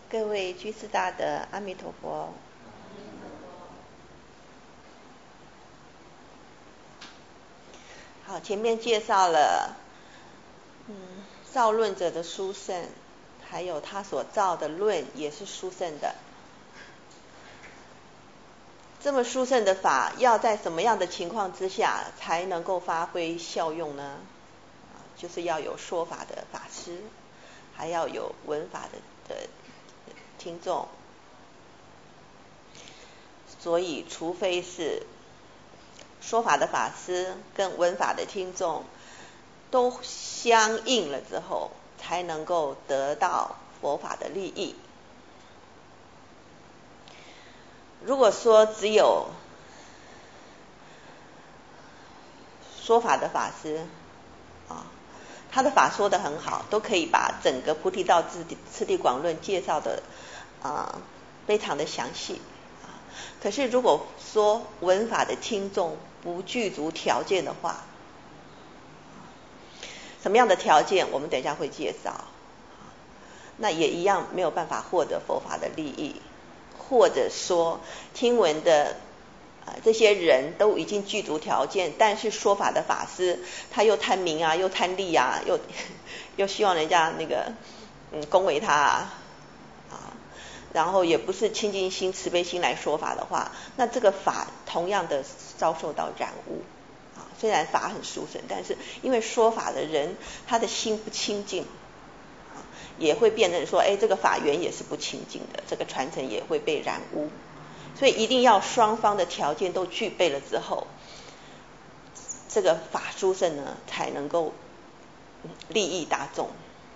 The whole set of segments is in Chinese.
各位居士大德，阿弥陀佛。好，前面介绍了造论者的殊胜，还有他所造的论也是殊胜的。这么殊胜的法，要在什么样的情况之下才能够发挥效用呢？就是要有说法的法师，还要有闻法的听众。所以除非是说法的法师跟闻法的听众都相应了之后，才能够得到佛法的利益。如果说只有说法的法师他的法说得很好，都可以把整个菩提道次第广论介绍的非常的详细。可是如果说闻法的听众不具足条件的话，什么样的条件我们等一下会介绍，那也一样没有办法获得佛法的利益。或者说听闻的这些人都已经具足条件，但是说法的法师他又贪名又贪利又希望人家恭维他然后也不是清净心慈悲心来说法的话，那这个法同样的遭受到染污虽然法很殊胜，但是因为说法的人他的心不清净也会变成说这个法源也是不清净的，这个传承也会被染污。所以一定要双方的条件都具备了之后，这个法殊胜呢才能够利益大众。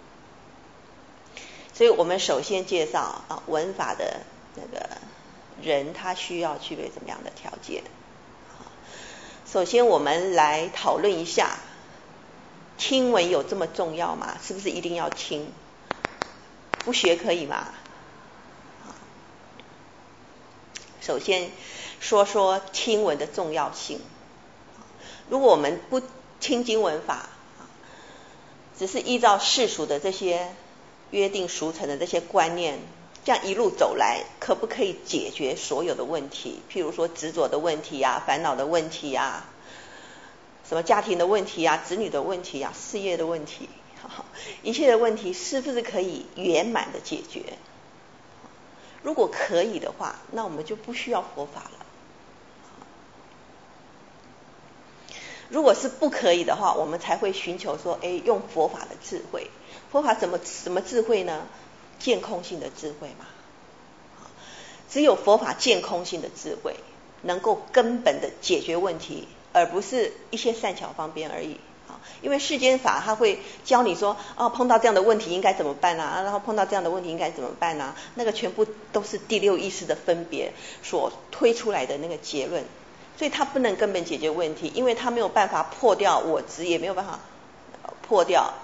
所以我们首先介绍闻法的人他需要具备怎么样的条件。首先我们来讨论一下，听闻有这么重要吗？是不是一定要听？不学可以吗？首先说说听闻的重要性。如果我们不听经闻法，只是依照世俗的这些约定俗成的这些观念，这样一路走来，可不可以解决所有的问题？譬如说执着的问题烦恼的问题什么家庭的问题子女的问题事业的问题，一切的问题是不是可以圆满的解决？如果可以的话，那我们就不需要佛法了。如果是不可以的话，我们才会寻求说用佛法的智慧。佛法什么智慧呢？见空性的智慧嘛。只有佛法见空性的智慧能够根本的解决问题，而不是一些善巧方便而已。因为世间法它会教你说碰到这样的问题应该怎么办然后碰到这样的问题应该怎么办那个全部都是第六意识的分别所推出来的那个结论，所以它不能根本解决问题，因为它没有办法破掉我执，也没有办法破掉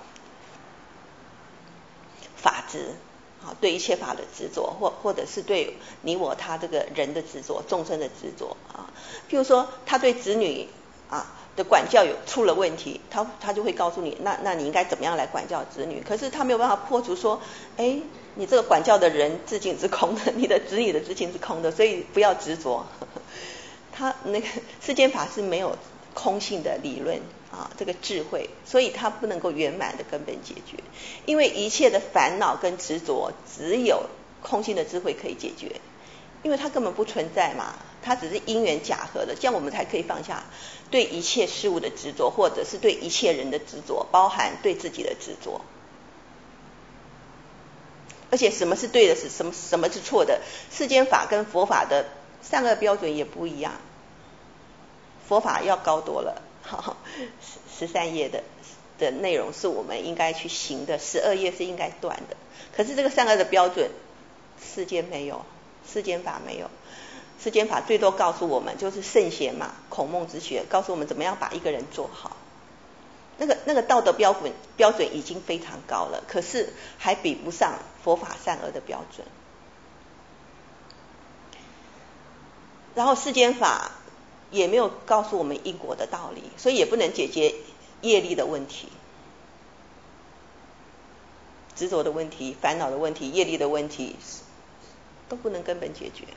法执对一切法的执着，或者是对你我他这个人的执着，众生的执着譬如说他对子女的管教出了问题，他就会告诉你那你应该怎么样来管教子女。可是他没有办法破除说你这个管教的人自性是空的，你的子女的自性是空的，所以不要执着。他世间法是没有空性的理论这个智慧，所以它不能够圆满的根本解决。因为一切的烦恼跟执着只有空性的智慧可以解决，因为它根本不存在嘛，它只是因缘假合的，这样我们才可以放下对一切事物的执着，或者是对一切人的执着，包含对自己的执着。而且什么是对的，什么是错的，世间法跟佛法的善恶标准也不一样。佛法要高多了，13页的内容是我们应该去行的，12页是应该断的。可是这个善恶的标准世间没有，世间法没有。世间法最多告诉我们就是圣贤嘛，孔孟之学告诉我们怎么样把一个人做好，那个道德标准已经非常高了，可是还比不上佛法善恶的标准。然后世间法也没有告诉我们因果的道理，所以也不能解决业力的问题。 执着的问题、烦恼的问题、业力的问题都不能根本解决。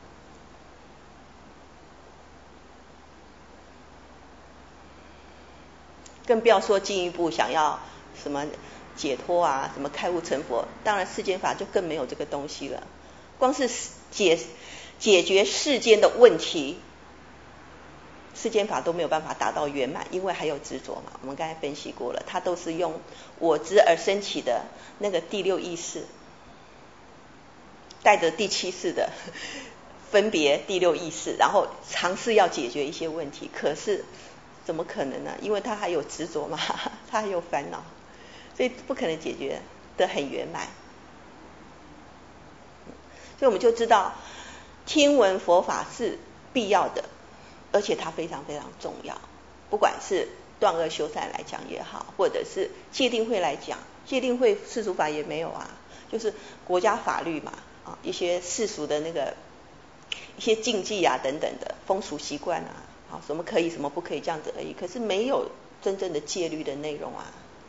更不要说进一步想要什么解脱啊，什么开悟成佛，当然世间法就更没有这个东西了。光是解决世间的问题，世间法都没有办法达到圆满，因为还有执着嘛。我们刚才分析过了，它都是用我执而升起的那个第六意识，带着第七识的分别第六意识，然后尝试要解决一些问题，可是怎么可能呢？因为他还有执着嘛，他还有烦恼，所以不可能解决得很圆满。所以我们就知道听闻佛法是必要的，而且它非常非常重要。不管是断恶修善来讲也好，或者是戒定慧来讲，戒定慧世俗法也没有啊，就是国家法律嘛，一些世俗的那个一些禁忌啊等等的风俗习惯啊，什么可以什么不可以这样子而已，可是没有真正的戒律的内容啊。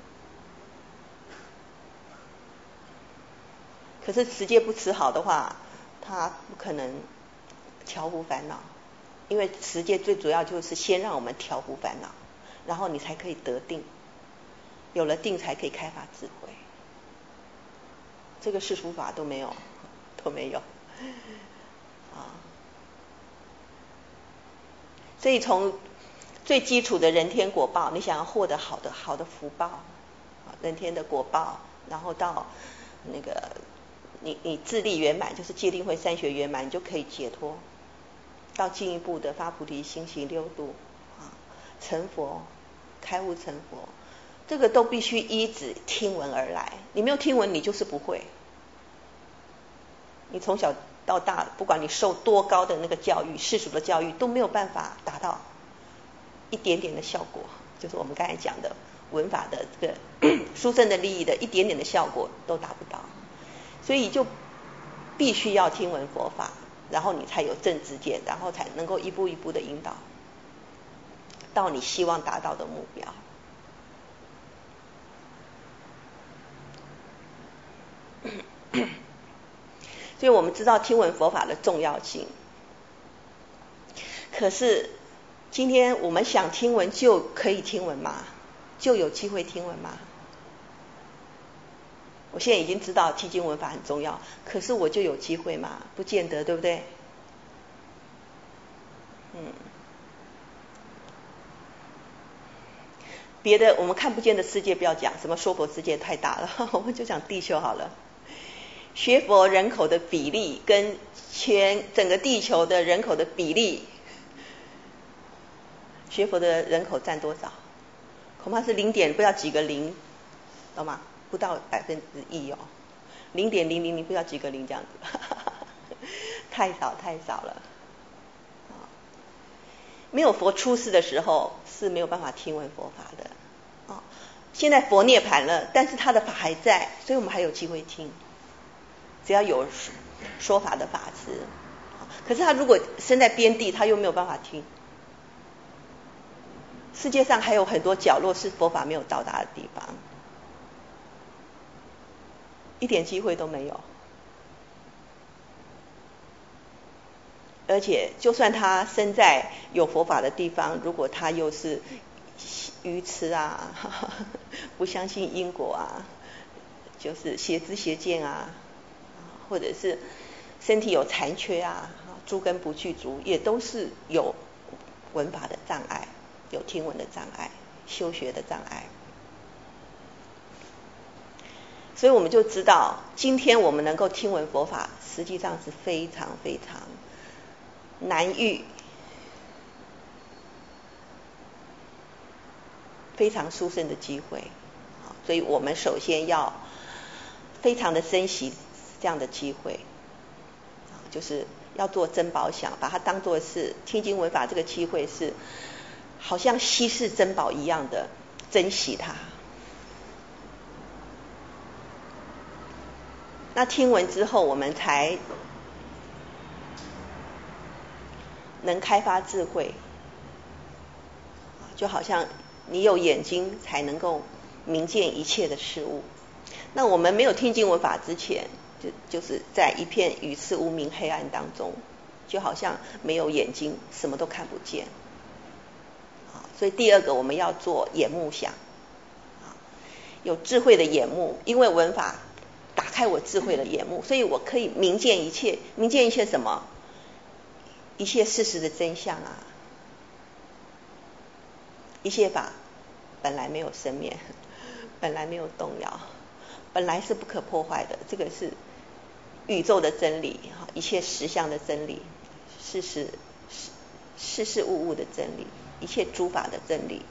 可是持戒不持好的话，他不可能调伏烦恼，因为持戒最主要就是先让我们调伏烦恼，然后你才可以得定，有了定才可以开发智慧。这个世俗法都没有所以从最基础的人天果报，你想要获得好的福报，人天的果报，然后到那个你自力圆满，就是戒定慧三学圆满，你就可以解脱，到进一步的发菩提心行六度成佛，开悟成佛，这个都必须依止听闻而来。你没有听闻，你就是不会。你从小到大，不管你受多高的那个教育，世俗的教育，都没有办法达到一点点的效果，就是我们刚才讲的闻法的这个殊胜的利益的一点点的效果都达不到，所以就必须要听闻佛法，然后你才有正知见，然后才能够一步一步的引导到你希望达到的目标。所以我们知道听闻佛法的重要性，可是今天我们想听闻就可以听闻吗？就有机会听闻吗？我现在已经知道听经闻法很重要，可是我就有机会吗？不见得，对不对？别的我们看不见的世界不要讲，什么娑婆世界太大了，我们就讲地球好了。学佛人口的比例跟整个地球的人口的比例，学佛的人口占多少？恐怕是0点不知道几个零，懂吗？不到1%哦，0.000不知道几个零这样子，太少了。没有佛出世的时候是没有办法听闻佛法的。现在佛涅槃了，但是他的法还在，所以我们还有机会听。只要有说法的法师，可是他如果身在边地，他又没有办法听。世界上还有很多角落是佛法没有到达的地方，一点机会都没有。而且就算他身在有佛法的地方，如果他又是愚痴啊，不相信因果啊，就是邪知邪见啊，或者是身体有残缺啊，诸根不具足，也都是有闻法的障碍，有听闻的障碍，修学的障碍。所以我们就知道，今天我们能够听闻佛法，实际上是非常非常难遇，非常殊胜的机会。所以我们首先要非常的珍惜这样的机会，就是要做珍宝想，把它当作是听经闻法这个机会，是好像稀世珍宝一样的珍惜它。那听闻之后，我们才能开发智慧，就好像你有眼睛才能够明见一切的事物。 那我们没有听经闻法之前，就是在一片愚痴无明黑暗当中，就好像没有眼睛，什么都看不见。所以第二个我们要做眼目想，有智慧的眼目，因为闻法打开我智慧的眼目，所以我可以明见一切。明见一切什么？一切事实的真相啊！一切法本来没有生灭，本来没有动摇，本来是不可破坏的，这个是宇宙的真理，一切实相的真理，事事物物的真理，一切诸法的真理。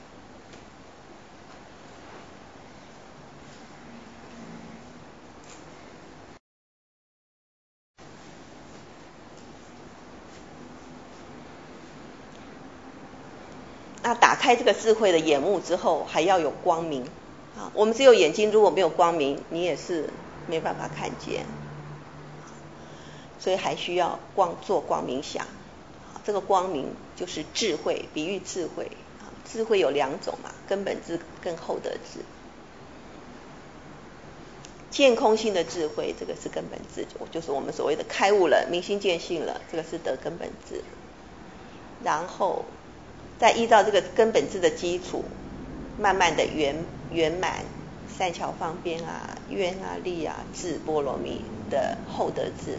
那打开这个智慧的眼目之后，还要有光明啊！我们只有眼睛，如果没有光明，你也是没办法看见，所以还需要做光明想。这个光明就是智慧，比喻智慧。智慧有两种嘛，根本智跟后得智。见空性的智慧，这个是根本智，就是我们所谓的开悟了，明心见性了，这个是得根本智。然后再依照这个根本智的基础，慢慢的圆满善巧方便啊、愿啊、力啊、智波罗蜜的后得智。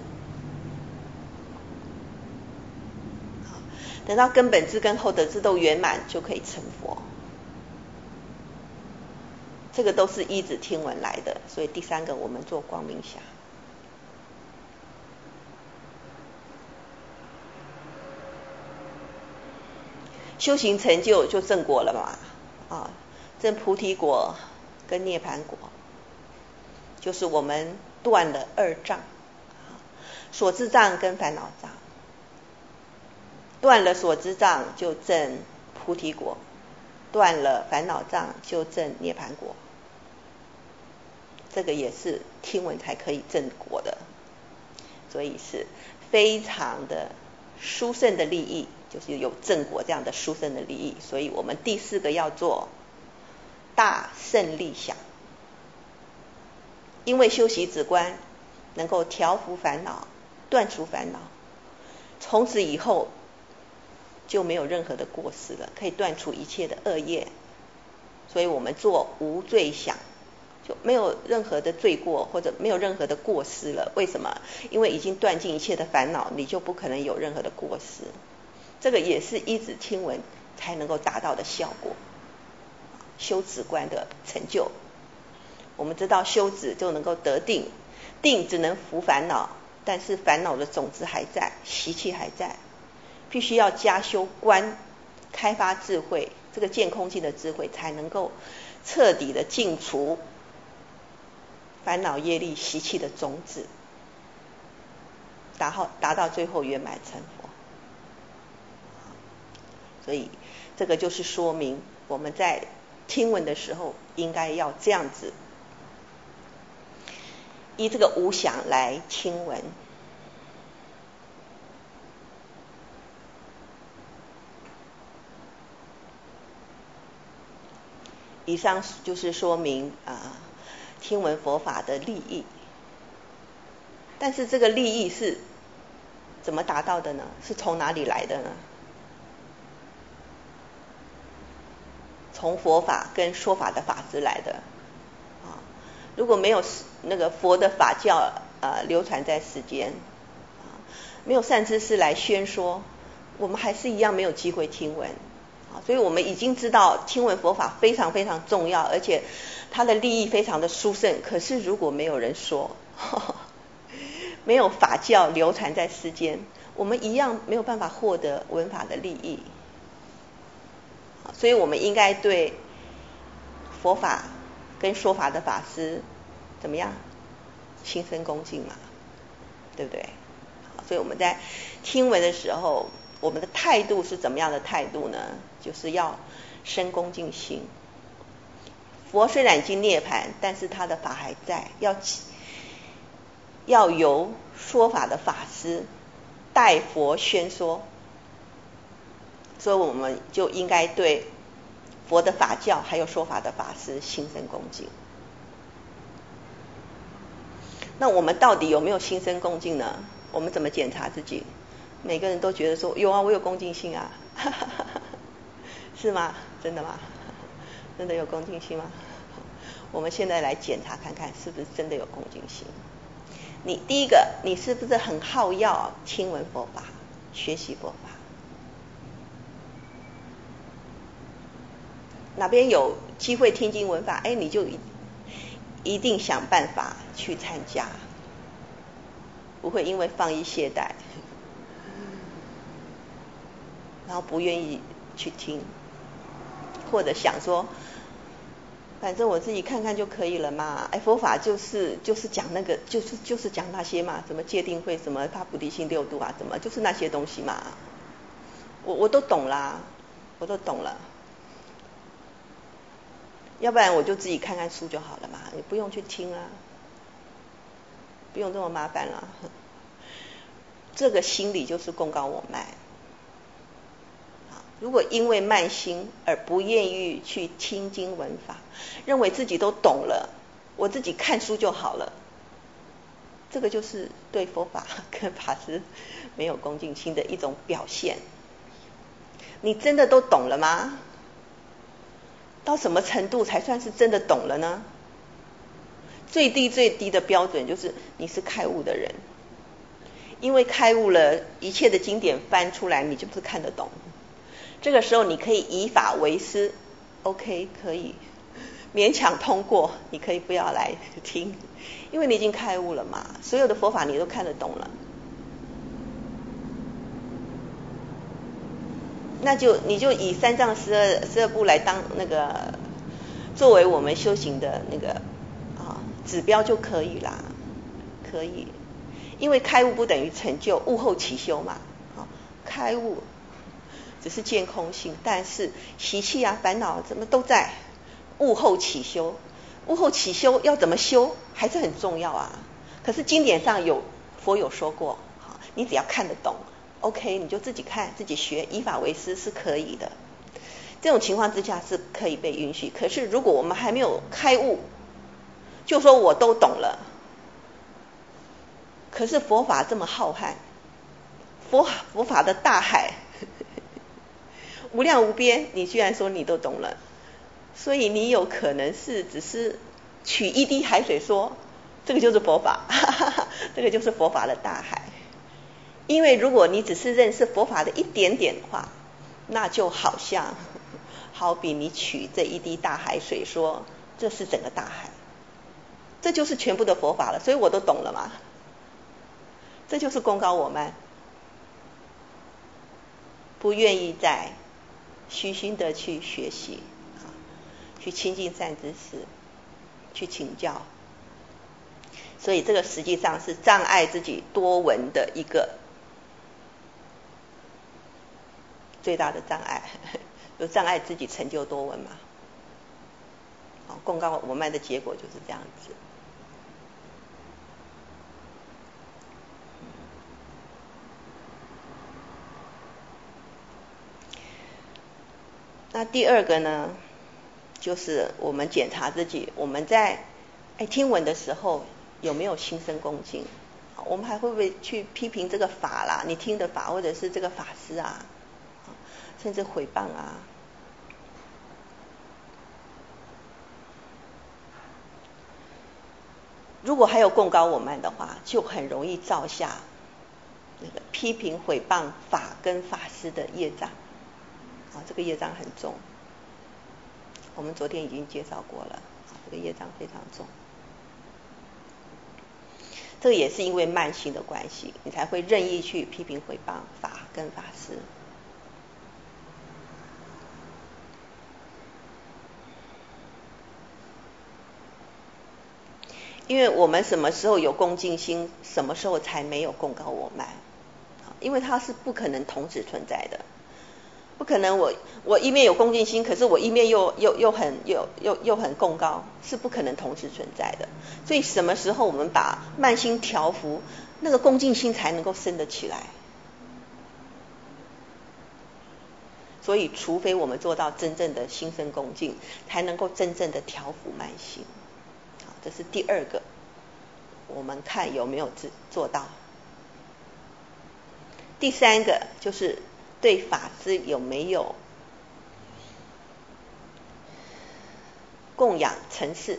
等到根本智跟后得智都圆满，就可以成佛。这个都是依止听闻来的，所以第三个我们做光明想。修行成就就正果了嘛，正菩提果跟涅槃果，就是我们断了二障，所知障跟烦恼障，断了所知障就证菩提果，断了烦恼障就证涅槃果。这个也是听闻才可以证果的，所以是非常的殊胜的利益，就是有正果这样的殊胜的利益。所以我们第四个要做大胜利想，因为修习止观能够调伏烦恼，断除烦恼，从此以后就没有任何的过失了，可以断除一切的恶业。所以我们做无罪想，就没有任何的罪过，或者没有任何的过失了。为什么？因为已经断尽一切的烦恼，你就不可能有任何的过失。这个也是依止听闻才能够达到的效果，修止观的成就。我们知道修止就能够得定，定只能伏烦恼，但是烦恼的种子还在，习气还在，必须要加修观，开发智慧，这个见空性的智慧才能够彻底的净除烦恼业力习气的种子，达到最后圆满成佛。所以这个就是说明我们在听闻的时候应该要这样子，依这个无想来听闻。以上就是说明听闻佛法的利益。但是这个利益是怎么达到的呢？是从哪里来的呢？从佛法跟说法的法师来的。如果没有那个佛的法教流传在世间，没有善知识来宣说，我们还是一样没有机会听闻。所以我们已经知道听闻佛法非常非常重要，而且它的利益非常的殊胜。可是如果没有人说，没有法教流传在世间，我们一样没有办法获得闻法的利益。所以我们应该对佛法跟说法的法师怎么样？心生恭敬嘛，对不对？所以我们在听闻的时候，我们的态度是怎么样的态度呢？就是要生恭敬心。佛虽然已经涅槃，但是他的法还在，要由说法的法师代佛宣说。所以我们就应该对佛的法教还有说法的法师心生恭敬。 那我们到底有没有心生恭敬呢？我们怎么检查自己？每个人都觉得说有啊，我有恭敬心啊，是吗？真的吗？真的有恭敬心吗？我们现在来检查看看，是不是真的有恭敬心。你第一个，你是不是很好要听闻佛法，学习佛法？哪边有机会听经闻法，你就一定想办法去参加，不会因为放逸懈怠，然后不愿意去听，或者想说反正我自己看看就可以了嘛。佛法就是讲那个，就是讲那些嘛，什么戒定慧，什么发菩提心六度啊，什么就是那些东西嘛。我都懂啦，我都懂了。要不然我就自己看看书就好了嘛，也不用去听啊，不用这么麻烦了。这个心理就是功高我慢。如果因为慢心而不愿意去听经闻法，认为自己都懂了，我自己看书就好了，这个就是对佛法跟法师没有恭敬心的一种表现。你真的都懂了吗？到什么程度才算是真的懂了呢？最低的标准就是你是开悟的人，因为开悟了，一切的经典翻出来你就不是看得懂。这个时候你可以以法为师 ，OK， 可以勉强通过，你可以不要来听，因为你已经开悟了嘛，所有的佛法你都看得懂了。那你就以三藏十二部来当那个作为我们修行的那个指标就可以啦，可以，因为开悟不等于成就，悟后起修嘛。开悟只是见空性，但是习气啊、烦恼怎么都在，悟后起修，悟后起修要怎么修还是很重要啊。可是经典上佛有说过，你只要看得懂 OK， 你就自己看自己学，以法为师是可以的。这种情况之下是可以被允许。可是如果我们还没有开悟，就说我都懂了，可是佛法这么浩瀚，佛法的大海无量无边，你居然说你都懂了，所以你有可能是只是取一滴海水说这个就是佛法，这个就是佛法的大海。因为如果你只是认识佛法的一点点的话，那就好比你取这一滴大海水说这是整个大海，这就是全部的佛法了，所以我都懂了嘛。这就是功高我慢，不愿意再虚心的去学习，去亲近善知识，去请教。所以这个实际上是障碍自己多闻的一个最大的障碍，就障碍自己成就多闻嘛。功高我慢的结果就是这样子。那第二个呢，就是我们检查自己，我们在听闻的时候有没有心生恭敬？我们还会不会去批评这个法啦，你听的法，或者是这个法师啊，甚至毁谤啊？如果还有功高我慢的话，就很容易造下那个批评毁谤法跟法师的业障。这个业障很重，我们昨天已经介绍过了，这个业障非常重。这个也是因为慢心的关系，你才会任意去批评毁谤法跟法师。因为我们什么时候有恭敬心，什么时候才没有功高我慢，因为它是不可能同时存在的。不可能我一面有恭敬心，可是我一面又很功高，是不可能同时存在的。所以什么时候我们把慢心调伏，那个恭敬心才能够升得起来。所以除非我们做到真正的心生恭敬，才能够真正的调伏慢心。这是第二个我们看有没有做到。第三个就是对法师有没有供养承事。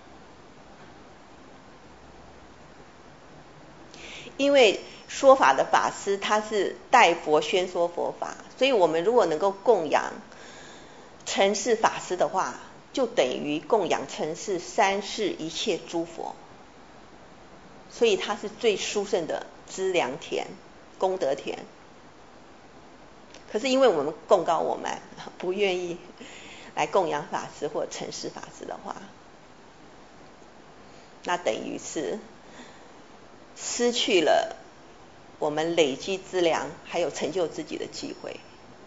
因为说法的法师他是代佛宣说佛法，所以我们如果能够供养承事法师的话，就等于供养承事三世一切诸佛，所以它是最殊胜的资粮田、功德田。可是因为我们贡高我慢，不愿意来供养法师或承事法师的话，那等于是失去了我们累积资粮还有成就自己的机会。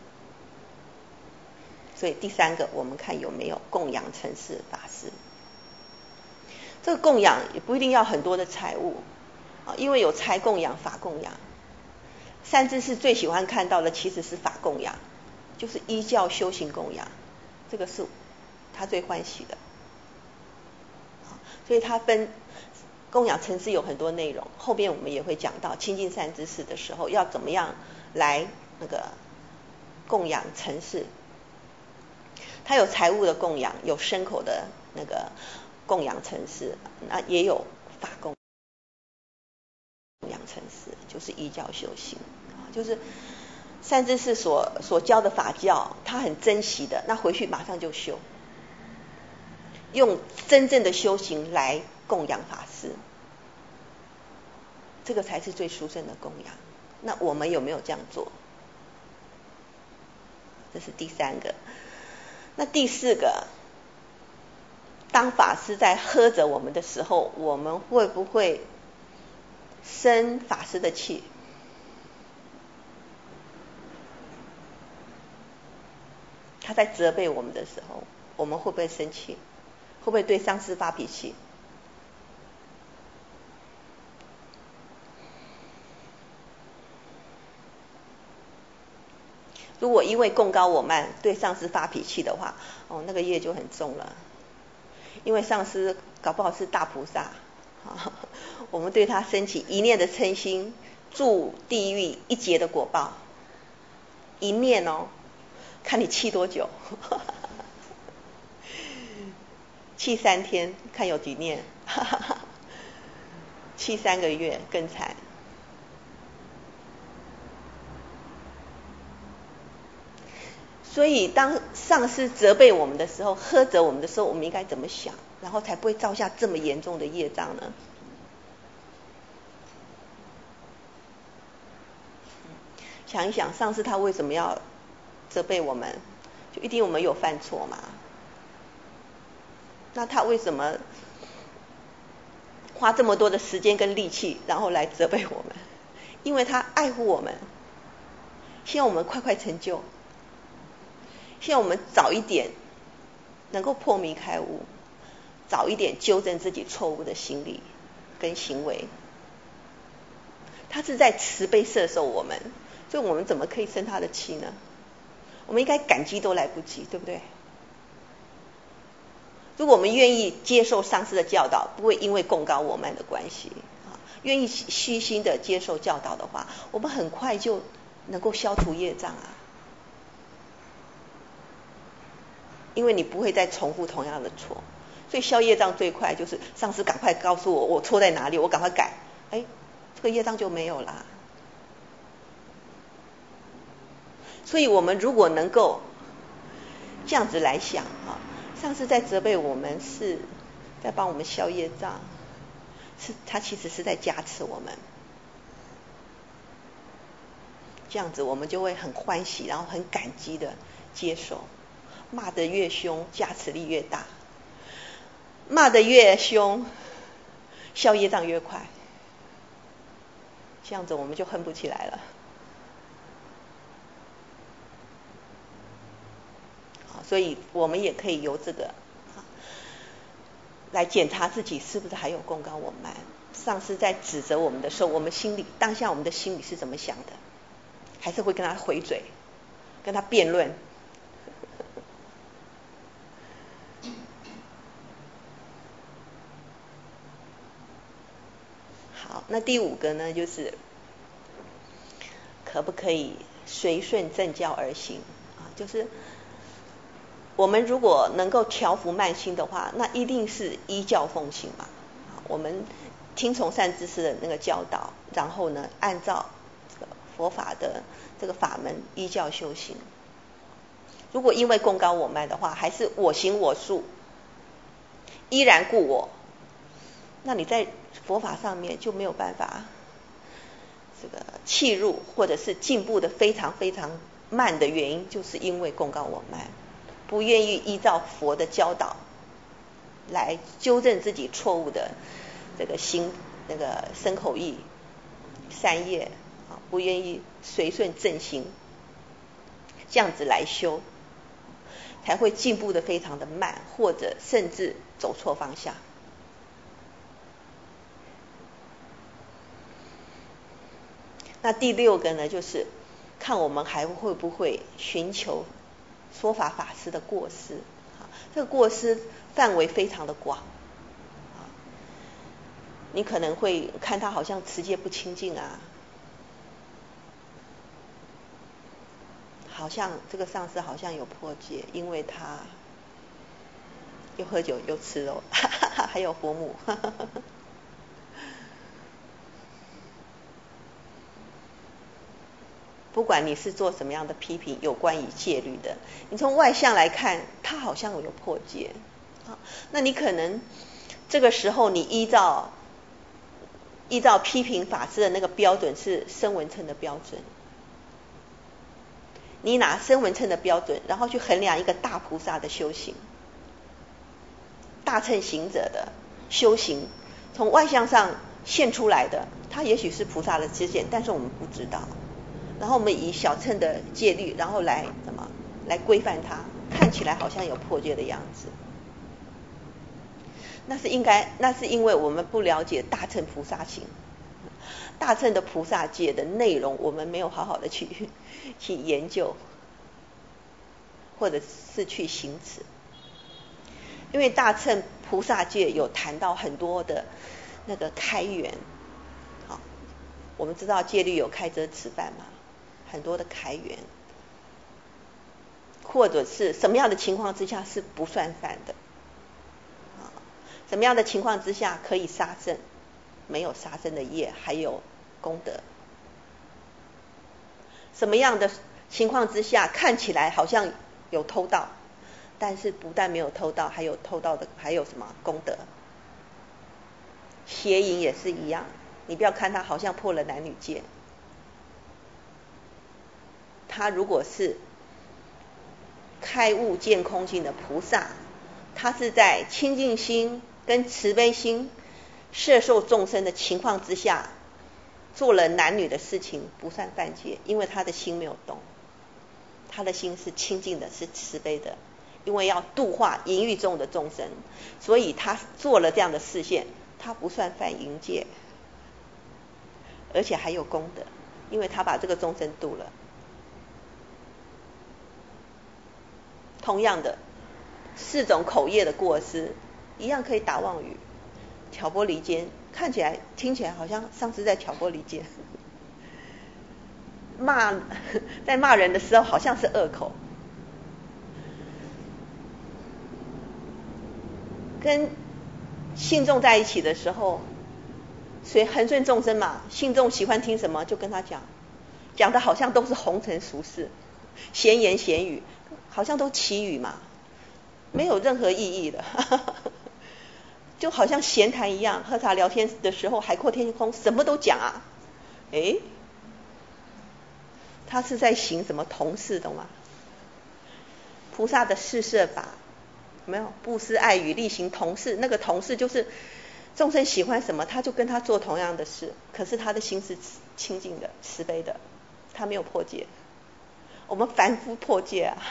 所以第三个，我们看有没有供养承事法师。这个供养也不一定要很多的财物，因为有财供养、法供养。善知识最喜欢看到的其实是法供养，就是依教修行供养，这个是他最欢喜的。所以他分供养承事有很多内容，后边我们也会讲到亲近善知识的时候要怎么样来供养承事。他有财物的供养，有牲口的供养承事，那也有法供养承事，就是依教修行，就是善知识所教的法教，他很珍惜的，那回去马上就修，用真正的修行来供养法师，这个才是最殊胜的供养。那我们有没有这样做？这是第三个。那第四个，当法师在呵责我们的时候，我们会不会生法师的气？他在责备我们的时候，我们会不会生气？会不会对上师发脾气？如果因为贡高我慢对上师发脾气的话，那个业就很重了。因为上师搞不好是大菩萨，我们对他升起一念的嗔心，住地狱一劫的果报。一念看你气多久，气3天看有几念，气3个月更惨。所以当上师责备我们的时候，呵责我们的时候，我们应该怎么想，然后才不会造下这么严重的业障呢？想一想，上师他为什么要责备我们？就一定我们有犯错嘛？那他为什么花这么多的时间跟力气，然后来责备我们？因为他爱护我们，希望我们快快成就，希望我们早一点能够破迷开悟，早一点纠正自己错误的心理跟行为。他是在慈悲摄受我们，所以我们怎么可以生他的气呢？我们应该感激都来不及，对不对？如果我们愿意接受上师的教导，不会因为贡高我慢的关系，愿意虚心的接受教导的话，我们很快就能够消除业障啊。因为你不会再重复同样的错，所以消业障最快就是上师赶快告诉我错在哪里，我赶快改，这个业障就没有啦。所以我们如果能够这样子来想上师在责备我们，是在帮我们消业障，是他其实是在加持我们。这样子我们就会很欢喜，然后很感激的接受。骂得越凶，加持力越大；骂得越凶，消业障越快。这样子我们就恨不起来了。所以我们也可以由这个来检查自己是不是还有贡高我慢。上师在指责我们的时候，我们心里当下我们的心里是怎么想的？还是会跟他回嘴，跟他辩论？ 那第5个呢，就是可不可以随顺正教而行啊？就是我们如果能够调伏慢心的话，那一定是依教奉行嘛。我们听从善知识的那个教导，然后呢，按照这个佛法的这个法门依教修行。如果因为功高我慢的话，还是我行我素，依然故我，那你在佛法上面就没有办法这个契入，或者是进步的非常非常慢的原因，就是因为功高我慢，不愿意依照佛的教导来纠正自己错误的这个心，那个身口意善业啊，不愿意随顺正行，这样子来修，才会进步的非常的慢，或者甚至走错方向。那第6个呢，就是看我们还会不会寻求说法法师的过失。这个过失范围非常的广，你可能会看他好像持戒不清净啊，好像这个上师好像有破戒，因为他又喝酒又吃肉，还有佛母。不管你是做什么样的批评有关于戒律的，你从外向来看他好像有破戒，那你可能这个时候你依照批评法师的那个标准是声闻乘的标准，你拿声闻乘的标准然后去衡量一个大菩萨的修行，大乘行者的修行，从外向上现出来的，他也许是菩萨的知见，但是我们不知道，然后我们以小乘的戒律，然后来规范它，看起来好像有破戒的样子。那是因为我们不了解大乘菩萨行，大乘的菩萨戒的内容，我们没有好好的去研究，或者是去行持。因为大乘菩萨戒有谈到很多的那个开源，好，我们知道戒律有开遮持犯嘛，很多的开源，或者是什么样的情况之下是不算犯的，什么样的情况之下可以杀生，没有杀生的业还有功德，什么样的情况之下看起来好像有偷盗，但是不但没有偷盗，还有偷盗的还有什么功德。邪淫也是一样，你不要看他好像破了男女戒，他如果是开悟见空性的菩萨，他是在清净心跟慈悲心摄受众生的情况之下做了男女的事情，不算犯戒，因为他的心没有动，他的心是清净的，是慈悲的，因为要度化淫欲中的众生，所以他做了这样的示现，他不算犯淫戒，而且还有功德，因为他把这个众生度了。同样的4种口业的过失，一样可以打妄语、挑拨离间，看起来听起来好像上师在挑拨离间，在骂人的时候好像是恶口，跟信众在一起的时候，随恒顺众生嘛，信众喜欢听什么就跟他讲，讲的好像都是红尘俗事、闲言闲语，好像都奇语嘛，没有任何意义的，就好像闲谈一样，喝茶聊天的时候海阔天空，什么都讲啊。他是在行什么同事，懂吗？菩萨的四摄法，没有布施爱语力行同事，那个同事就是众生喜欢什么他就跟他做同样的事，可是他的心是清净的、慈悲的，他没有破戒。我们凡夫破戒啊，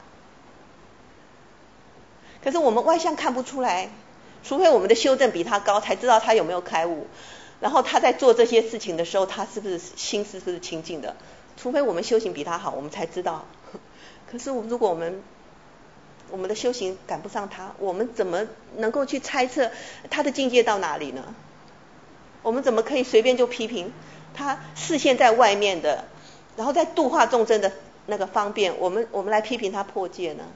可是我们外向看不出来，除非我们的修正比他高，才知道他有没有开悟，然后他在做这些事情的时候，他是不是心是不是清净的，除非我们修行比他好，我们才知道。可是如果我们的修行赶不上他，我们怎么能够去猜测他的境界到哪里呢？ 我们怎么可以随便就批评他视线在外面的，然后在度化众生的那个方便，我们来批评他破戒呢？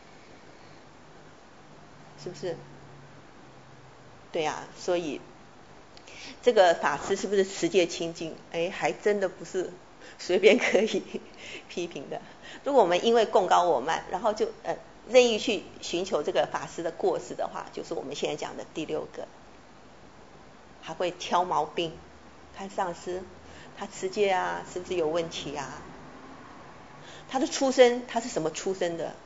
是不是？对呀，所以这个法师是不是持戒清净？还真的不是随便可以批评的。如果我们因为贡高我慢，然后就任意去寻求这个法师的过失的话，就是我们现在讲的第6个，还会挑毛病，看上师他持戒啊是不是有问题啊？他的出身他是什么出身的？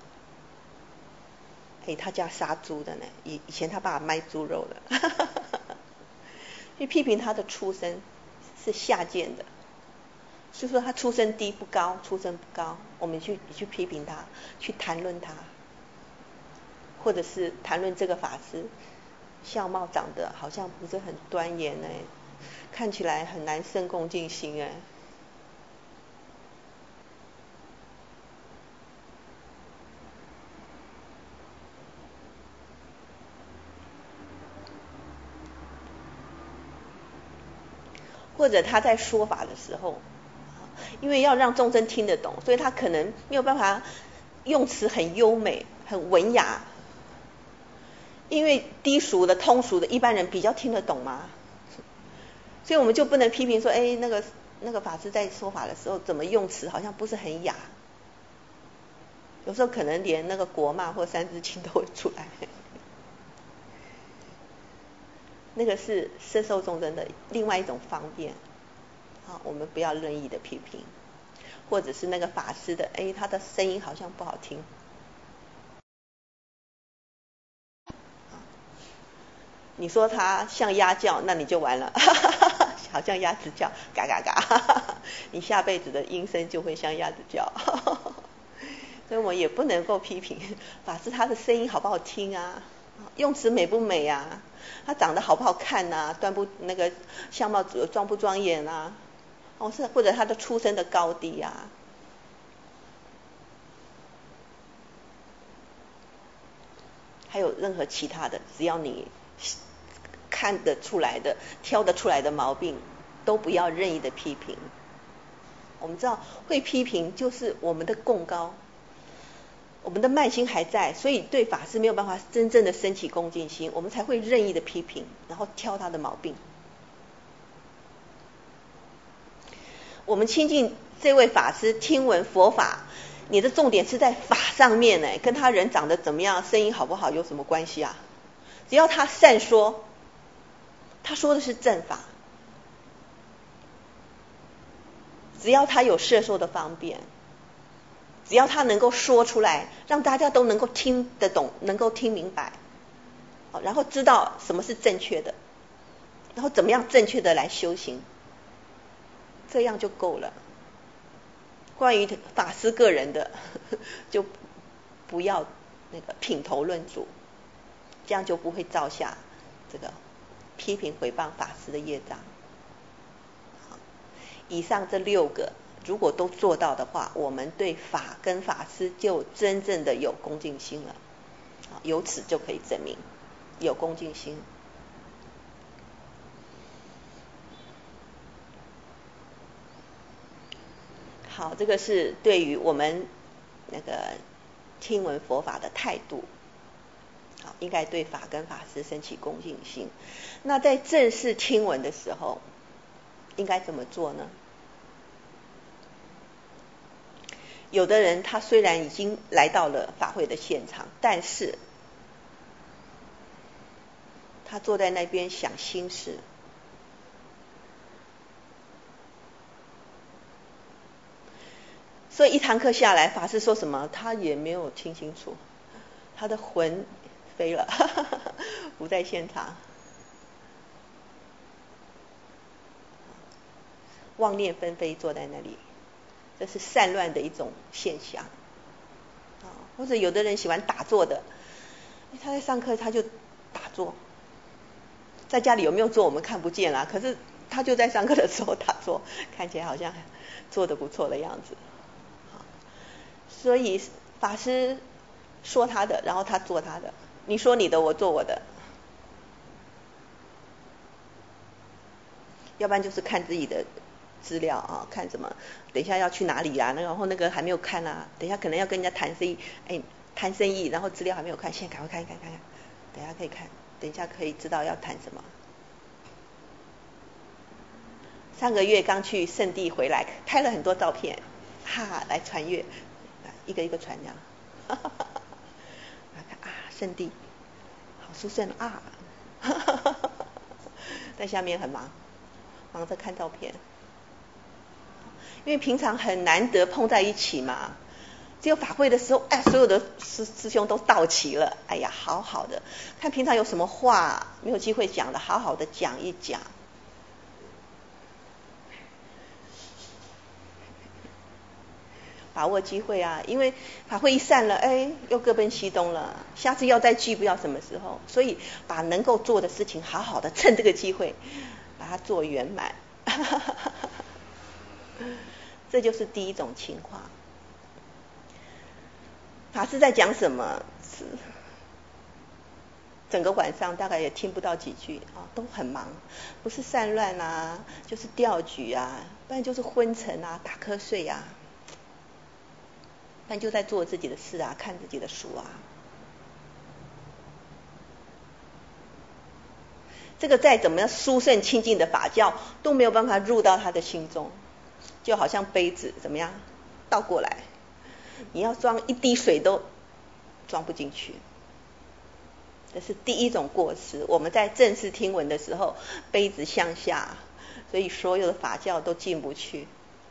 他家杀猪的呢，以前他爸爸卖猪肉的，去批评他的出身是下贱的，所以说他出身低不高，出身不高，我们去批评他，去谈论他，或者是谈论这个法师相貌长得好像不是很端严看起来很难生恭敬心或者他在说法的时候，因为要让众生听得懂，所以他可能没有办法用词很优美很文雅，因为低俗的通俗的一般人比较听得懂嘛，所以我们就不能批评说那个法师在说法的时候怎么用词好像不是很雅，有时候可能连那个国骂或三字经都会出来，那个是摄受众生的另外一种方便，我们不要任意的批评，或者是那个法师的他的声音好像不好听，你说他像鸭叫，那你就完了好像鸭子叫嘎嘎嘎你下辈子的音声就会像鸭子叫所以我也不能够批评法师他的声音好不好听啊，用词美不美啊，他长得好不好看啊，那个相貌庄不庄严啊，或者他的出身的高低啊，还有任何其他的，只要你看得出来的挑得出来的毛病都不要任意的批评。我们知道会批评就是我们的贡高，我们的慢心还在，所以对法师没有办法真正的升起恭敬心，我们才会任意的批评，然后挑他的毛病。我们亲近这位法师听闻佛法，你的重点是在法上面跟他人长得怎么样声音好不好有什么关系啊？只要他善说，他说的是正法，只要他有摄受的方便，只要他能够说出来让大家都能够听得懂，能够听明白，然后知道什么是正确的，然后怎么样正确的来修行，这样就够了。关于法师个人的就不要那个品头论足，这样就不会造下这个批评诽谤法师的业障。以上这6个如果都做到的话，我们对法跟法师就真正的有恭敬心了，由此就可以证明有恭敬心。好，这个是对于我们那个听闻佛法的态度，应该对法跟法师升起恭敬心。那在正式听闻的时候应该怎么做呢？有的人他虽然已经来到了法会的现场，但是他坐在那边想心事，所以一堂课下来法师说什么他也没有听清楚，他的魂飞了不在现场，妄念纷飞坐在那里，这是散乱的一种现象。或者有的人喜欢打坐的，他在上课他就打坐，在家里有没有做我们看不见啦，可是他就在上课的时候打坐，看起来好像做得不错的样子。所以法师说他的，然后他做他的，你说你的我做我的， 要不然就是看自己的资料啊，看什么，等一下要去哪里啊，然后那个还没有看啊，等一下可能要跟人家谈生意，谈生意，然后资料还没有看，现在赶快看，等一下可以看，等一下可以知道要谈什么。上个月刚去圣地回来，拍了很多照片，来传阅，一个一个传这样，圣地好殊胜啊，在下面很忙着看照片，因为平常很难得碰在一起嘛，只有法会的时候，所有的师兄都到齐了，哎呀，好好的，看平常有什么话没有机会讲的，好好的讲一讲。把握机会啊，因为法会一散了，又各奔西东了，下次要再聚不知道什么时候，所以把能够做的事情好好的趁这个机会把它做圆满这就是第一种情况。法师在讲什么？整个晚上大概也听不到几句都很忙，不是散乱啊，就是调举啊，不然就是昏沉啊，打瞌睡啊，不然就在做自己的事啊，看自己的书啊。这个再怎么样殊胜清净的法教都没有办法入到他的心中，就好像杯子怎么样倒过来，你要装一滴水都装不进去。这是第一种过失，我们在正式听闻的时候杯子向下，所以所有的法教都进不去。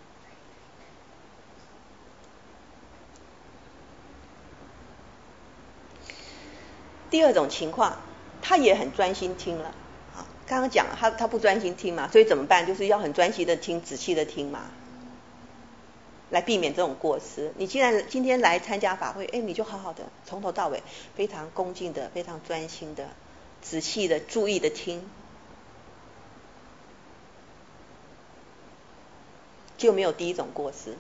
第二种情况，他也很专心听了，刚刚讲他不专心听嘛，所以怎么办？就是要很专心的听，仔细的听嘛，来避免这种过失。你既然今天来参加法会，你就好好的从头到尾非常恭敬的，非常专心的，仔细的注意的听，就没有第一种过失。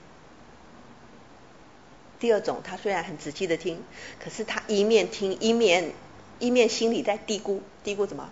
第二种，他虽然很仔细的听，可是他一面听一面心里在嘀咕什么？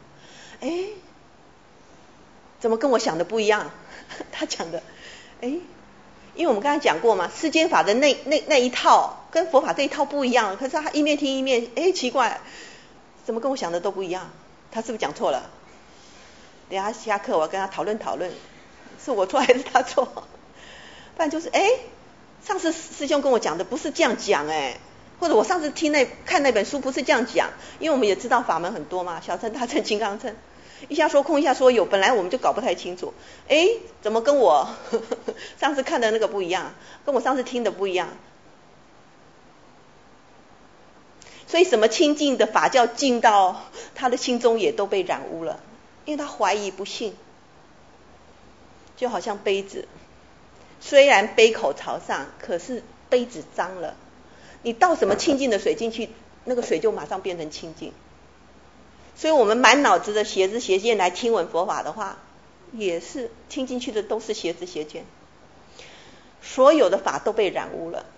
怎么跟我想的不一样？他讲的，因为我们刚才讲过嘛，世间法的那一套跟佛法这一套不一样，可是他一面听一面，奇怪，怎么跟我想的都不一样？他是不是讲错了？等下下课我要跟他讨论，是我错还是他错？不然就是上次师兄跟我讲的不是这样讲或者我上次看那本书不是这样讲，因为我们也知道法门很多嘛，小乘、大乘、金刚乘，一下说空一下说有，本来我们就搞不太清楚，怎么跟我上次看的那个不一样，跟我上次听的不一样。所以什么清净的法教进到他的心中也都被染污了，因为他怀疑不信，就好像杯子，虽然杯口朝上，可是杯子脏了，你倒什么清净的水进去，那个水就马上变成清净。所以我们满脑子的邪知邪见来听闻佛法的话，也是听进去的都是邪知邪见，所有的法都被染污了，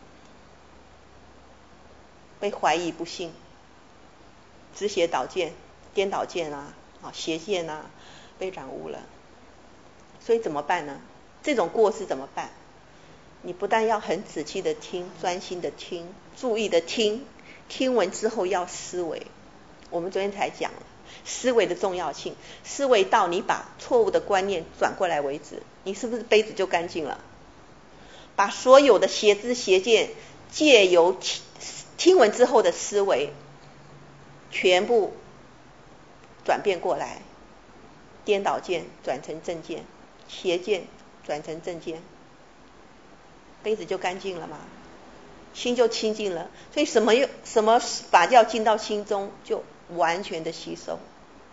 被怀疑不信，直邪倒见、颠倒见邪见被染污了。所以怎么办呢？这种过失怎么办？你不但要很仔细的听，专心的听，注意的听，听闻之后要思维。我们昨天才讲了思维的重要性，思维到你把错误的观念转过来为止，你是不是杯子就干净了？把所有的邪知邪见借由听闻之后的思维全部转变过来，颠倒见转成正见，邪见转成正见，杯子就干净了嘛，心就清净了。所以什么法教进到心中就完全的吸收，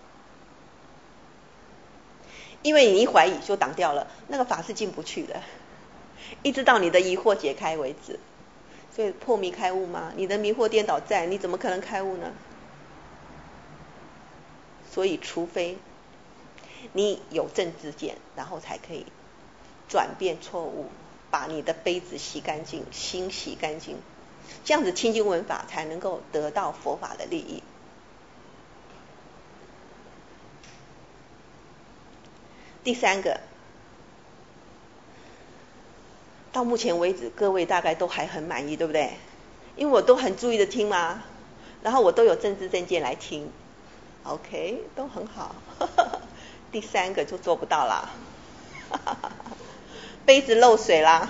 因为你一怀疑就挡掉了，那个法是进不去的，一直到你的疑惑解开为止。所以破迷开悟嘛，你的迷惑颠倒在，你怎么可能开悟呢？所以除非你有正知见，然后才可以转变错误，把你的杯子洗干净，心洗干净，这样子清净闻法才能够得到佛法的利益。 第三个，到目前为止各位大概都还很满意，对不对？因为我都很注意的听嘛，然后我都有政治政见来听 ，OK， 都很好。第三个就做不到啦，杯子漏水啦，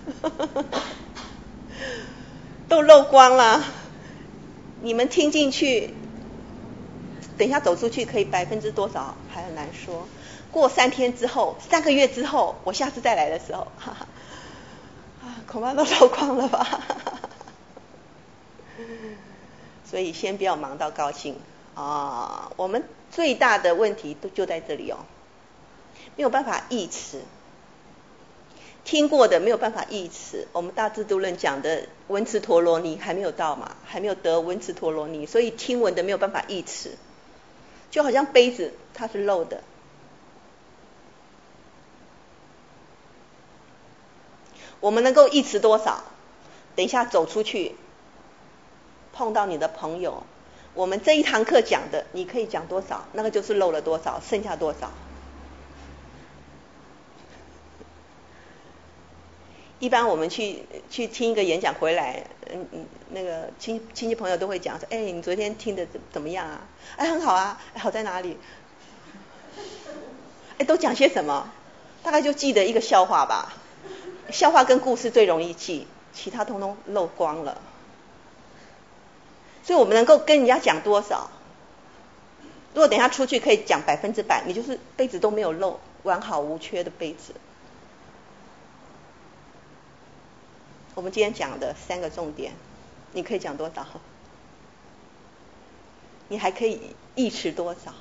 都漏光啦。你们听进去，等一下走出去可以%多少还很难说。过3天之后，3个月之后，我下次再来的时候，恐怕都漏光了吧。所以先不要忙到高兴啊！我们最大的问题就在这里哦，没有办法忆词，听过的没有办法忆词。我们大智度论讲的文词陀罗尼还没有到嘛，还没有得文词陀罗尼，所以听闻的没有办法忆词，就好像杯子它是漏的。我们能够忆词多少？等一下走出去碰到你的朋友，我们这一堂课讲的，你可以讲多少，那个就是漏了多少，剩下多少。一般我们去听一个演讲回来，那个亲戚朋友都会讲说，你昨天听的怎么样啊？很好啊，好在哪里？都讲些什么？大概就记得一个笑话吧，笑话跟故事最容易记，其他通通漏光了。所以我们能够跟人家讲多少？如果等一下出去可以讲100%，你就是杯子都没有漏，完好无缺的杯子。我们今天讲的3个重点，你可以讲多少？你还可以忆持多少？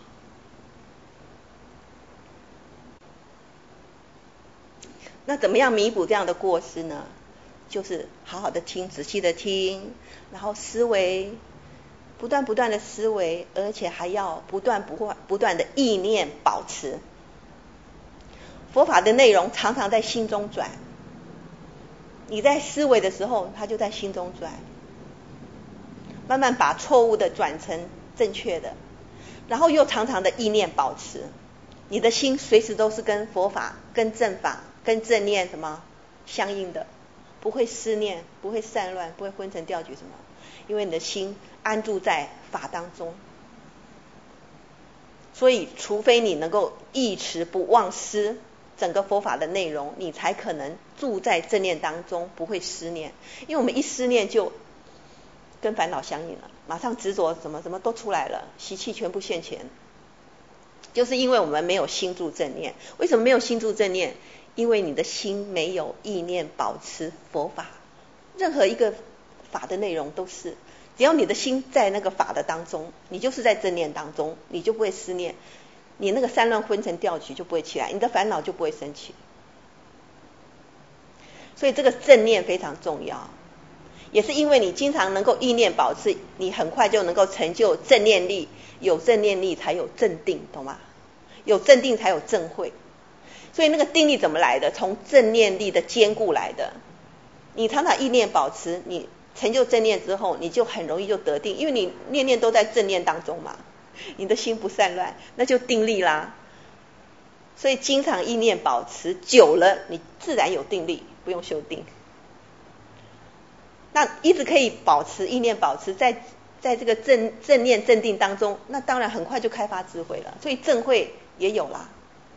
那怎么样弥补这样的过失呢？就是好好的听，仔细的听，然后思维，不断的思维，而且还要不断的意念保持。佛法的内容常常在心中转，你在思维的时候，它就在心中转，慢慢把错误的转成正确的，然后又常常的意念保持，你的心随时都是跟佛法、跟正法、跟正念什么相应的，不会思念，不会散乱，不会昏沉掉举什么，因为你的心安住在法当中。所以除非你能够忆持不忘失整个佛法的内容，你才可能住在正念当中，不会思念。因为我们一思念就跟烦恼相应了，马上执着什么什么都出来了，习气全部现前，就是因为我们没有心住正念。为什么没有心住正念？因为你的心没有意念保持佛法，任何一个法的内容都是，只要你的心在那个法的当中，你就是在正念当中，你就不会思念，你那个散乱昏沉掉举就不会起来，你的烦恼就不会升起。所以这个正念非常重要，也是因为你经常能够意念保持，你很快就能够成就正念力，有正念力才有正定，懂吗？有正定才有正慧。所以那个定力怎么来的？从正念力的坚固来的。你常常意念保持，你成就正念之后，你就很容易就得定，因为你念念都在正念当中嘛，你的心不散乱，那就定力啦。所以经常意念保持久了，你自然有定力，不用修定。那一直可以保持意念保持在这个正念正定当中，那当然很快就开发智慧了，所以正慧也有啦。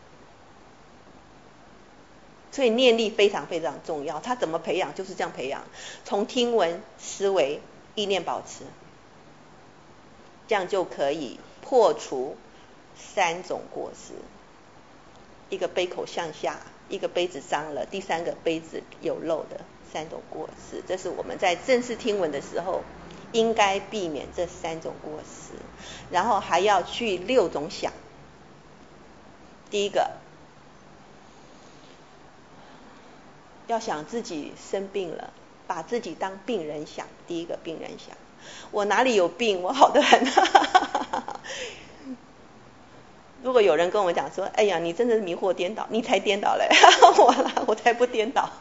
所以念力非常非常重要，它怎么培养？就是这样培养，从听闻、思维、意念保持，这样就可以破除3种过失：一个杯口向下，一个杯子脏了，第3个杯子有漏的3种过失。这是我们在正式听闻的时候应该避免这3种过失，然后还要去6种想。第一个，要想自己生病了，把自己当病人想。第一个病人想，我哪里有病？我好得很。如果有人跟我讲说，哎呀，你真的是迷惑颠倒，你才颠倒嘞，我才不颠倒。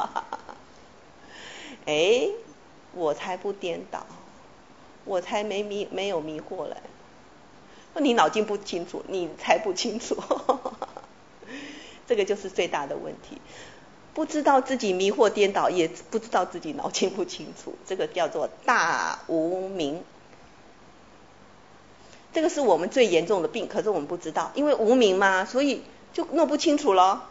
我才不颠倒，我才没有迷惑嘞。你脑筋不清楚，你才不清楚。 这个就是最大的问题。不知道自己迷惑颠倒，也不知道自己脑清不清楚，这个叫做大无明。这个是我们最严重的病，可是我们不知道，因为无明嘛，所以就弄不清楚了，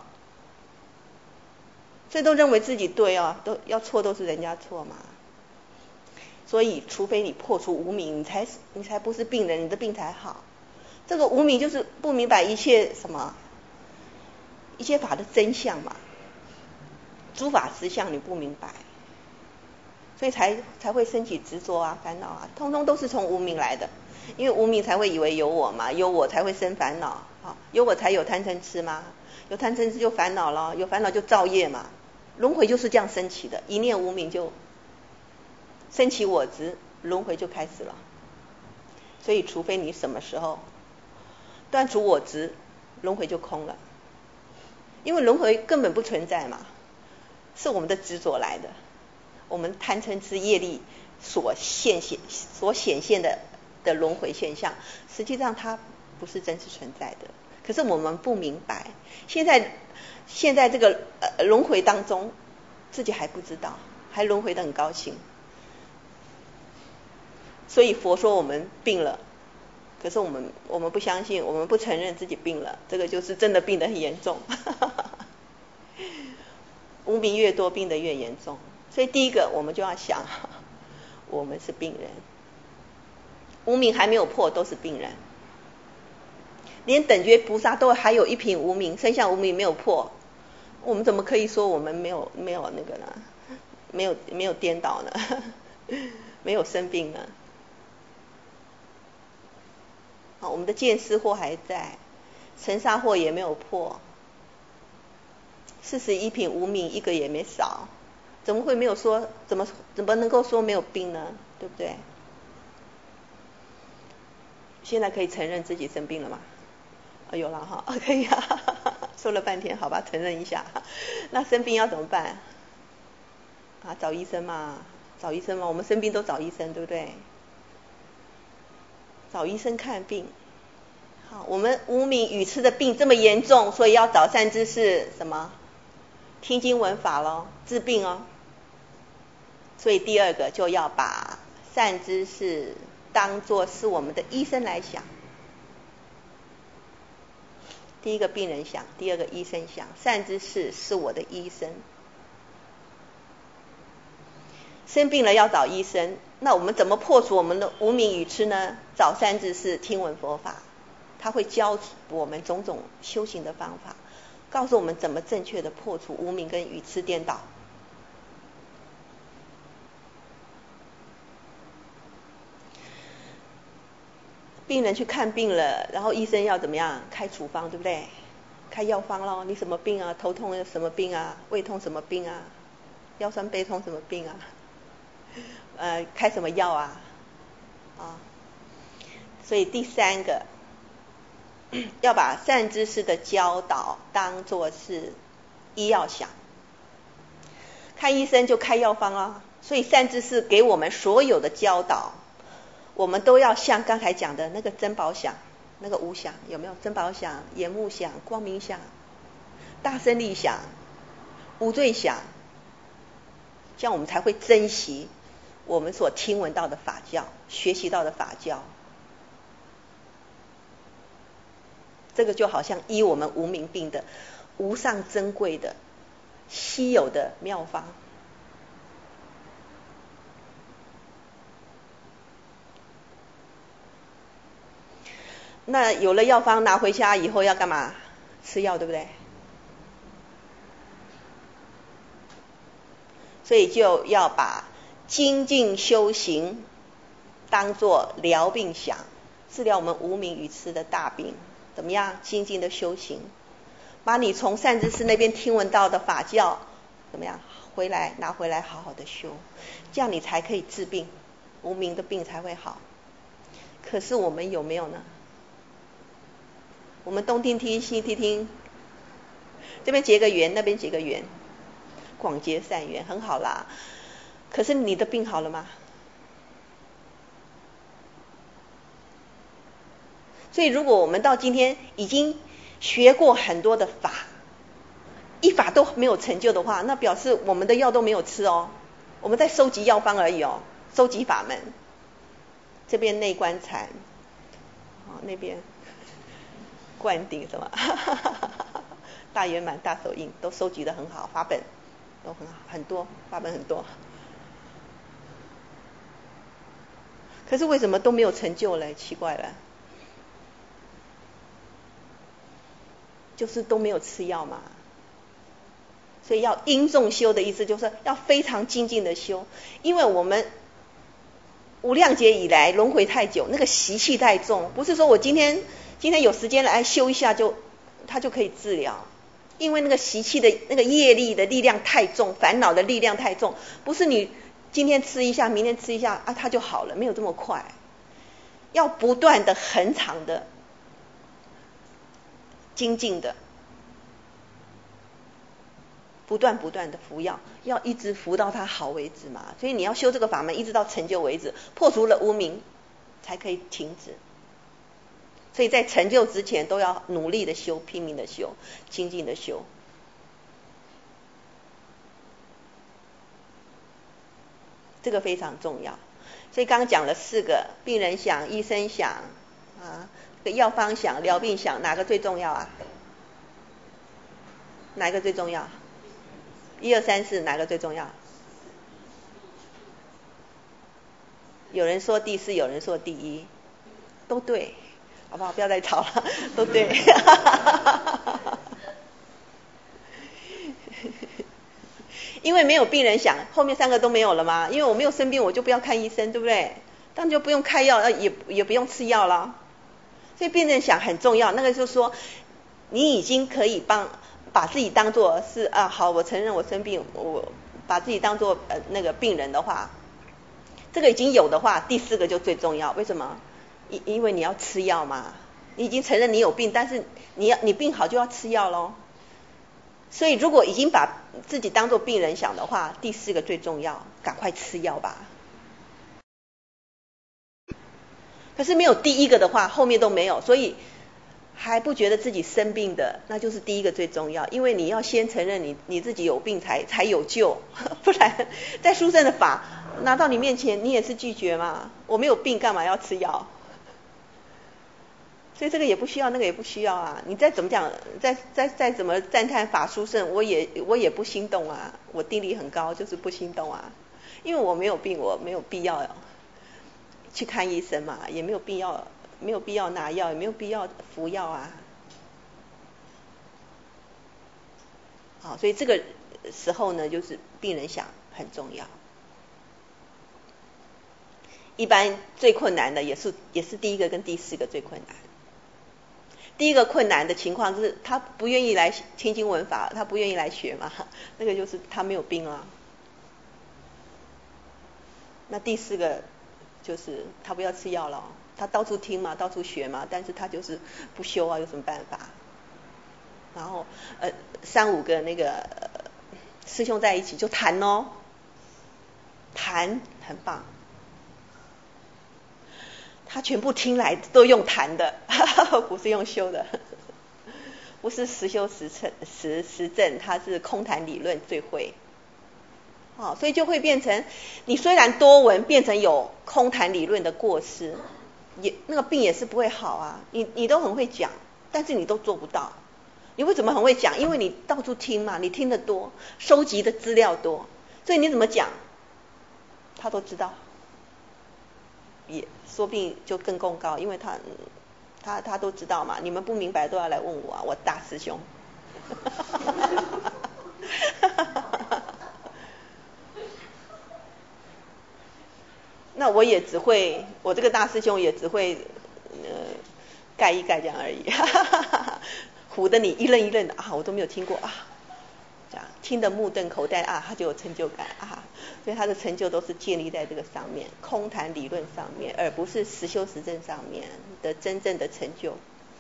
所以都认为自己对啊，都要错都是人家错嘛。所以除非你破除无明，你才不是病人，你的病才好。这个无明就是不明白一切什么，一切法的真相嘛，诸法实相你不明白，所以才会升起执着啊、烦恼啊，通通都是从无明来的。因为无明才会以为有我嘛，有我才会生烦恼，有我才有贪嗔痴嘛，有贪嗔痴就烦恼了，有烦恼就造业嘛，轮回就是这样升起的，一念无明就升起我执，轮回就开始了。所以除非你什么时候断除我执，轮回就空了，因为轮回根本不存在嘛，是我们的执着来的，我们贪嗔痴业力所显现的轮回现象，实际上它不是真实存在的。可是我们不明白，现在这个轮回当中，自己还不知道，还轮回得很高兴。所以佛说我们病了，可是我们不相信，我们不承认自己病了，这个就是真的病得很严重。无明越多，病得越严重。所以第一个我们就要想，我们是病人，无明还没有破都是病人，连等觉菩萨都还有一品无明，身相无明没有破，我们怎么可以说我们没有那个呢？没有颠倒呢？没有生病呢？我们的见思惑还在，尘沙惑也没有破，41品无明一个也没少，怎么会没有说？怎么能够说没有病呢？对不对？现在可以承认自己生病了吗？有了哈，可以啊，说了半天，好吧，承认一下。那生病要怎么办？找医生嘛，我们生病都找医生，对不对？找医生看病。好，我们无明愚痴的病这么严重，所以要找善知识什么？听经闻法咯，治病哦。所以第二个就要把善知识当作是我们的医生来想。第一个病人想，第二个医生想，善知识是我的医生。生病了要找医生，那我们怎么破除我们的无明愚痴呢？找善知识听闻佛法，他会教我们种种修行的方法，告诉我们怎么正确的破除无明跟愚痴颠倒。病人去看病了，然后医生要怎么样？开处方，对不对？开药方咯，你什么病啊？头痛什么病啊？胃痛什么病啊？腰酸背痛什么病啊？开什么药啊？所以第三个要把善知识的教导当作是医药想，看医生就开药方啊。所以善知识给我们所有的教导，我们都要像刚才讲的那个珍宝想，那个无想，有没有？珍宝想、眼目想、光明想、大胜利想、无罪想，这样我们才会珍惜我们所听闻到的法教，学习到的法教。这个就好像医我们无明病的无上珍贵的稀有的妙方。那有了药方拿回家以后要干嘛？吃药，对不对？所以就要把精进修行当作疗病想，治疗我们无明愚痴的大病。怎么样？精进的修行，把你从善知识那边听闻到的法教怎么样拿回来好好的修，这样你才可以治病，无明的病才会好。可是我们有没有呢？我们东听听西听听，这边结个缘，那边结个缘，广结善缘，很好啦。可是你的病好了吗？所以如果我们到今天已经学过很多的法， 一法都没有成就的话，那表示我们的药都没有吃哦，我们在收集药方而已哦，收集法门。这边内观禅，那边灌顶什么大圆满大手印都收集得很好，法本都很好，很多法本很多，可是为什么都没有成就嘞？奇怪了，就是都没有吃药嘛。所以要因重修的意思就是要非常精进的修，因为我们无量劫以来轮回太久，那个习气太重，不是说我今天有时间来修一下它就可以治疗，因为那个习气的那个业力的力量太重，烦恼的力量太重，不是你今天吃一下明天吃一下它就好了，没有这么快，要不断的恒常的精进的不断的服药，要一直服到它好为止嘛。所以你要修这个法门，一直到成就为止，破除了无明，才可以停止。所以在成就之前，都要努力的修，拼命的修，精进的修。这个非常重要。所以刚刚讲了4个：病人想、医生想药方想、疗病想，哪个最重要啊？哪一个最重要？1、2、3、4哪个最重要？有人说第4，有人说第1，都对，好不好？不要再吵了，都对。因为没有病人想，后面3个都没有了吗？因为我没有生病，我就不要看医生，对不对？当然就不用开药，也不用吃药了。所以病人想很重要，那个就是说，你已经可以把自己当作是好，我承认我生病，我把自己当作那个病人的话，这个已经有的话，第4个就最重要。为什么？因为你要吃药嘛，你已经承认你有病，但是你病好就要吃药咯。所以如果已经把自己当作病人想的话，第4个最重要，赶快吃药吧。可是没有第1个的话，后面都没有，所以还不觉得自己生病的，那就是第1个最重要。因为你要先承认你自己有病才有救，不然在殊胜的法拿到你面前，你也是拒绝嘛。我没有病，干嘛要吃药？所以这个也不需要，那个也不需要啊。你再怎么讲，再怎么赞叹法殊胜，我也不心动啊。我定力很高，就是不心动啊。因为我没有病，我没有必要去看医生嘛，也没有必要拿药，也没有必要服药啊。好，所以这个时候呢，就是病人想很重要。一般最困难的也是第1个跟第4个最困难。第1个困难的情况就是他不愿意来听经闻法，他不愿意来学嘛，那个就是他没有病啊。那第4个就是他不要吃药了，他到处听嘛，到处学嘛，但是他就是不修啊，有什么办法？然后3、5个那个师兄在一起就谈哦，谈很棒。他全部听来都用谈的，不是用修的，不是实修实证，他是空谈理论最会。所以就会变成你虽然多闻，变成有空谈理论的过失，那个病也是不会好啊。你都很会讲，但是你都做不到。你为什么很会讲？因为你到处听嘛，你听得多，收集的资料多，所以你怎么讲，他都知道。也说不定就更功高，因为他都知道嘛，你们不明白都要来问我啊，我大师兄。那我这个大师兄也只会盖一盖这样而已，唬得你一愣一愣的我都没有听过这样听得目瞪口呆他就有成就感所以他的成就都是建立在这个上面，空谈理论上面，而不是实修实证上面的真正的成就。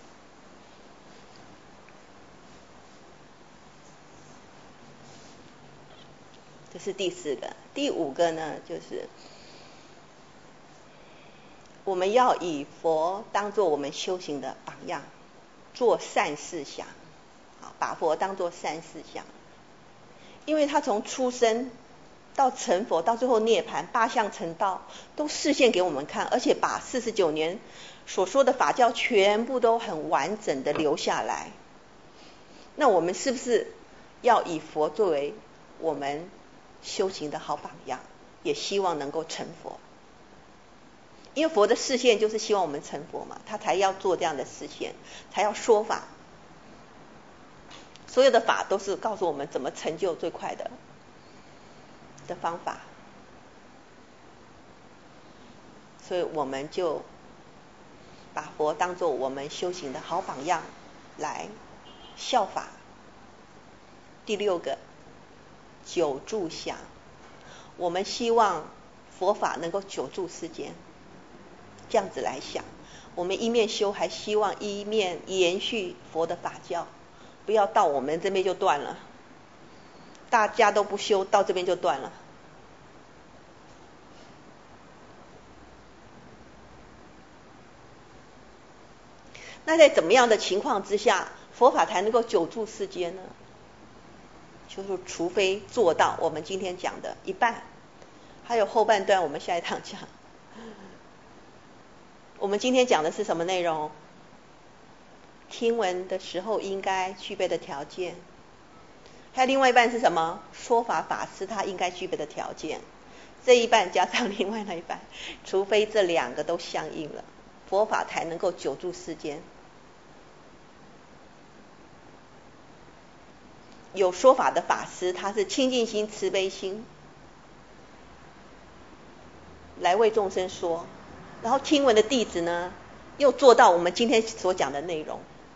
这是第4个。第5个呢，就是我们要以佛当作我们修行的榜样，做善事想。好， 把佛当作三世相，因为他从出生到成佛到最后涅槃八相成道都示现给我们看，而且把49年所说的法教全部都很完整的留下来。那我们是不是要以佛作为我们修行的好榜样，也希望能够成佛？因为佛的示现就是希望我们成佛嘛，他才要做这样的示现，才要说法。所有的法都是告诉我们怎么成就最快的方法，所以我们就把佛当作我们修行的好榜样来效法。第6个，久住想，我们希望佛法能够久住世间，这样子来想，我们一面修，还希望一面延续佛的法教，不要到我们这边就断了，大家都不修，到这边就断了。那在怎么样的情况之下，佛法才能够久住世间呢？就是除非做到我们今天讲的一半，还有后半段我们下一堂讲。我们今天讲的是什么内容？听闻的时候应该具备的条件，还有另外一半是什么？说法法师他应该具备的条件。这一半加上另外那一半，除非这2个都相应了，佛法才能够久住世间。有说法的法师，他是清净心、慈悲心来为众生说，然后听闻的弟子呢，又做到我们今天所讲的内容。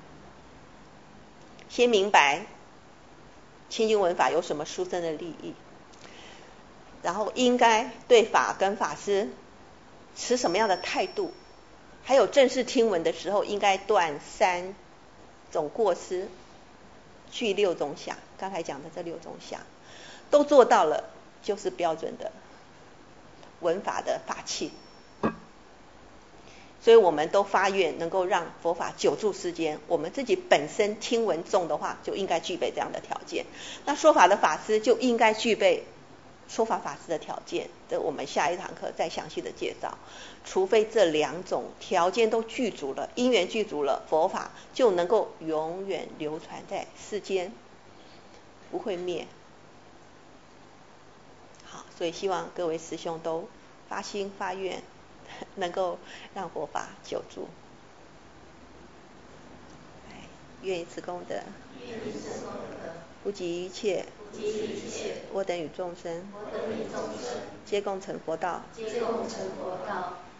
先明白清净闻法有什么殊胜的利益，然后应该对法跟法师持什么样的态度，还有正式听闻的时候应该断3种过失，去6种想，刚才讲的这6种想都做到了，就是标准的闻法的法器。所以我们都发愿能够让佛法久住世间，我们自己本身听闻重的话，就应该具备这样的条件。那说法的法师就应该具备说法法师的条件，这我们下一堂课再详细的介绍。除非这2种条件都具足了，因缘具足了，佛法就能够永远流传在世间，不会灭。好，所以希望各位师兄都发心发愿，能够让佛法久住。愿以此功德，不及一切，我等与众生，皆共成佛道。